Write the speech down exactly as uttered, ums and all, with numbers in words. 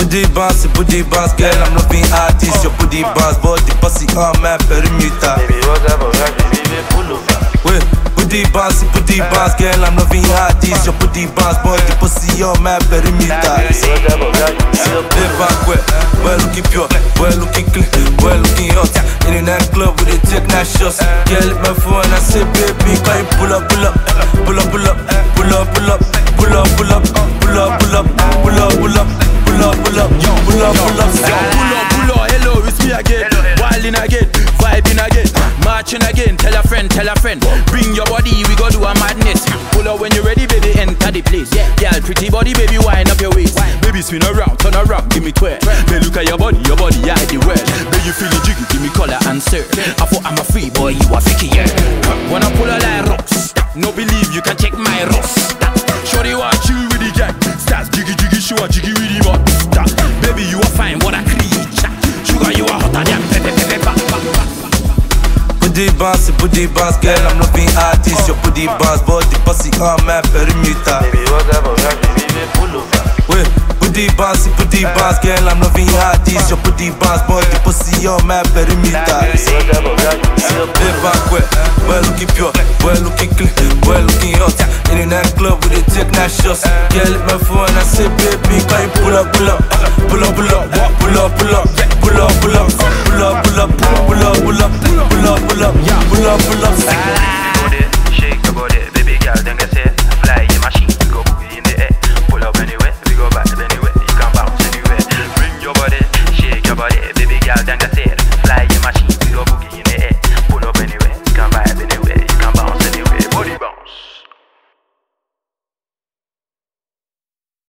Booty bounce, booty bounce, girl, I'm loving artist. Your booty bounce, body pussy on my perimeter. Baby, what's up, baby, pull over. Wait, booty bounce, booty bounce, girl, I'm loving artist. Your booty bounce, body pussy on my perimeter. Live back wet, well looking pure, well looking clean, well looking hot. In the nightclub with the take night shots. Girl, hit my phone and say, baby, can you pull up, pull up, pull up, pull up, pull up, pull up, pull up, pull up, pull up, pull up, pull up, pull up. Pull up, pull up, yo, pull up, pull up, pull up, pull up, hello, it's me again. Wildin' again, vibing again, marching again. Tell a friend, tell a friend, bring your body, we go do a madness. Pull up when you're ready, baby, enter the place. Girl, pretty body, baby, wind up your waist. Baby, spin around, turn around, give me twirl. They look at your body, your body, yeah, the world. Baby, you feel it jiggy, give me color and serve. I thought I'm a free boy, you a fake, yeah. When I pull a like rocks, no believe you can check my rocks. Shorty want chill with the gang. Stars jiggy jiggy, she want jiggy with the butt. Baby, you are fine, what a creature. Sugar, you are hotter than pepper, pepper, pepper. Booty bounce, booty bounce, girl, I'm loving artist. Your booty bounce, body pussy on my perimeter. Baby, what's up, baby, pull over. Wait, booty bounce, booty bounce, girl, I'm loving artist. Your booty bounce, body pussy on my perimeter. Live back wet, well looking pure, well looking clean, well looking hot. In the nightclub with the take night shots. Girl, hit my phone and say, baby, can you pull up, pull up, pull up, pull up, pull up, pull up, pull up, pull up, pull up, pull up, pull up, pull up, pull up, pull up, pull up, pull up, pull up.